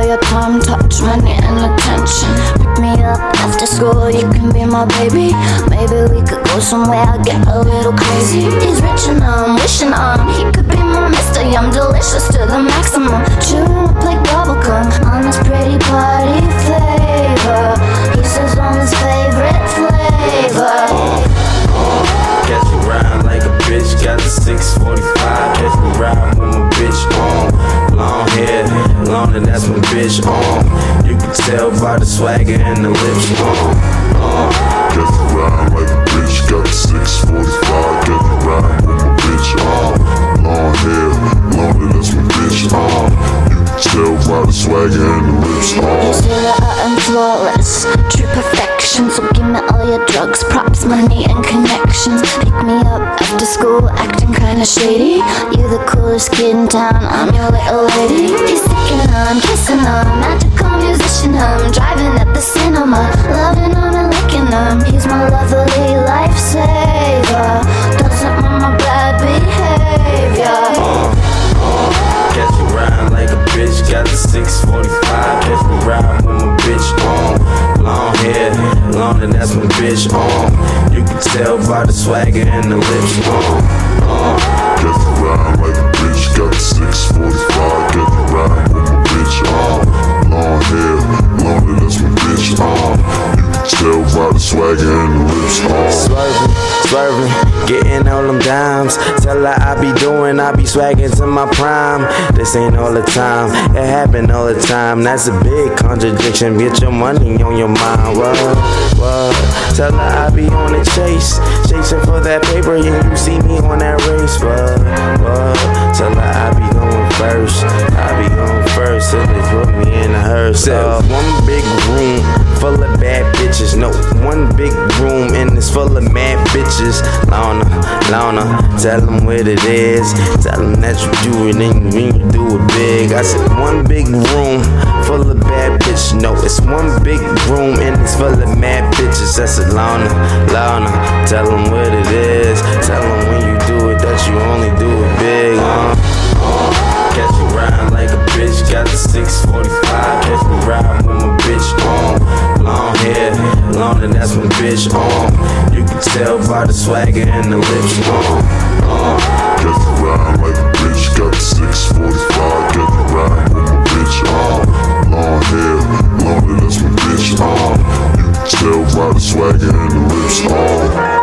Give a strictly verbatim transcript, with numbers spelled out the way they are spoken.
your time, touch, money, and attention. Pick me up after school, you can be my baby. Maybe we could go somewhere, get a little crazy. He's rich and I'm wishing on he could be my mister. Yum, delicious to the maximum. Chewing up like bubblegum on this pretty party flavor. He says on his favorite flavor. Catch me riding like a bitch, got the six forty-five. Catch me riding with my bitch on. Long hair, long and that's my bitch on. You can tell by the swagger and the lips on. Uh, Catch me riding like a bitch, got the six forty-five. Catch me riding with my bitch on. Long hair, long and that's my bitch on. You can tell by the swagger and the lips on. You say that I am flawless, true perfection. So give me all your drugs, props, money, and connections. Pick me up after school, acting kinda shady. You the coolest kid in town, I'm your little lady. He's sticking on, kissing on, magical musician hum. Driving at the cinema, loving on and licking him. He's my lovely lifesaver, doesn't want my bad behavior. uh, uh, catch me riding like a bitch, got the six forty-five. Catch me riding with my bitch on. Long hair, long and that's my bitch on. You can tell by the swagger and the lips on. Uh, Catch me riding like a bitch, got the six forty-five. Catch me riding with my bitch on. Long hair, long and that's my bitch on. You can tell by the swagger and the lips on. Swerving, swerving, getting all them dimes. Tell her I be doing, I be swagging to my prime. This ain't all the time, it happen all the time. That's a big contradiction, get your money on your mind. What, what? Tell her I be on the chase, chasing for that paper, and you see me on that race. What, what? Tell her I be going first, I be going first, till they put me in a hearse. Uh, one big room full of bad bitches, no, one big room and it's full of mad bitches. Lana, Lana, tell them what it is. Tell them that you do it and when you do it big. I said one big room full of bad bitches. No, it's one big room and it's full of mad bitches. I said Lana, Lana, tell them what it is. Tell them when you do it that you only do it big. Uh, uh, catch me riding like a bitch, got the six forty-five. Catch me riding with my bitch on. Long hair, long and that's my bitch on. You can tell by the swagger and the lips on. Uh, Catch me riding like a bitch, got the six forty-five. Catch me riding with my bitch on. Long hair, long and that's my bitch on. You can tell by the swagger and the lips on.